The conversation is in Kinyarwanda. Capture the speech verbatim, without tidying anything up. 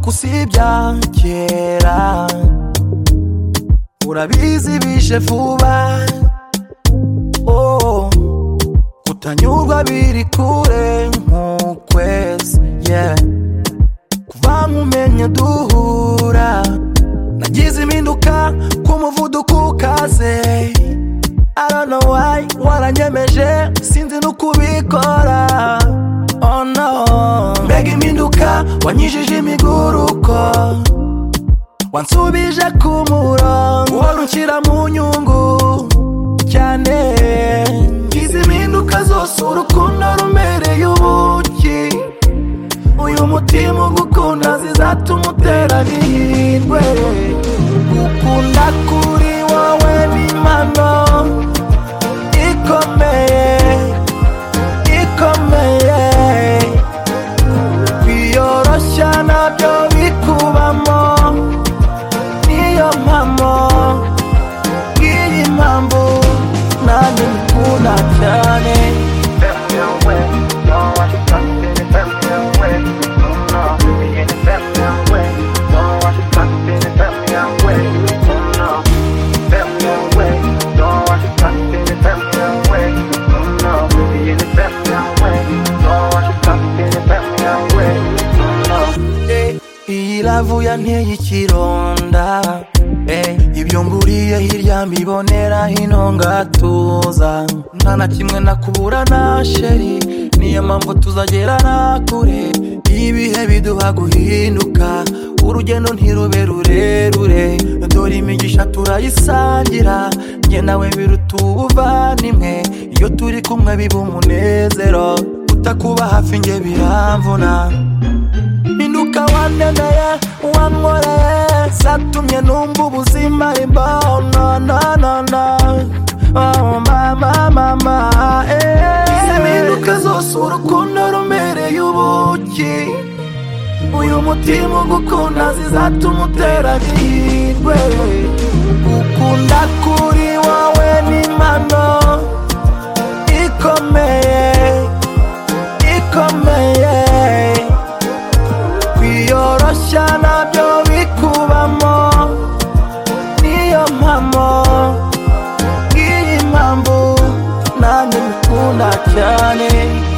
kuko usibya kera urabizi bishe vuba oh kutanyurwa biri kure nk'ukwezi yeah kuva nkumenye duhura nagize impinduka ku muvuduko ukaze I don't know why waranyemeje sinzi n'ukubikora oh no mbega impinduka wanyijije imiguruko wansubije ku murongo warunshyira mu nyungu cyane izi impinduka zose urukundo rumereye ubuki uyu mutima ugukunda zizatuma utera n'ihirwe gukunda kuri wowe n'impano ikomeye ikomeye kwiyoroshya nabyo bikubamo niyo mpamo ngiyi mpamvu nanjye ngukunda cyane iyi lavu yanteye ikironda ibyo nguriye hirya mbibonera hino ngatuza nta na kimwe nakubura na sheri niyo mpamvu tuzagerana kure ibihe biduha guhinduka urugendo ntirube rurerure dore imigisha turayisangira njye nawe biruta ubuvandimwe iyo turi kumwe biba umunezero utakuba hafi njye biramvuna Minduka wandemeye wankoreye zatumye numva ubuzima imbaho no no no no oh mama mama eh izi minduka zose urukundo rumereye ubuki uyu mutima ugukunda zizatuma utera n'ihirwe gukunda kuri wowe n'impano ikomeye ikomeye kwiyoroshya nabyo bikubamo niyo mpamo ngiyi mpamvu nanjye ngukunda cyane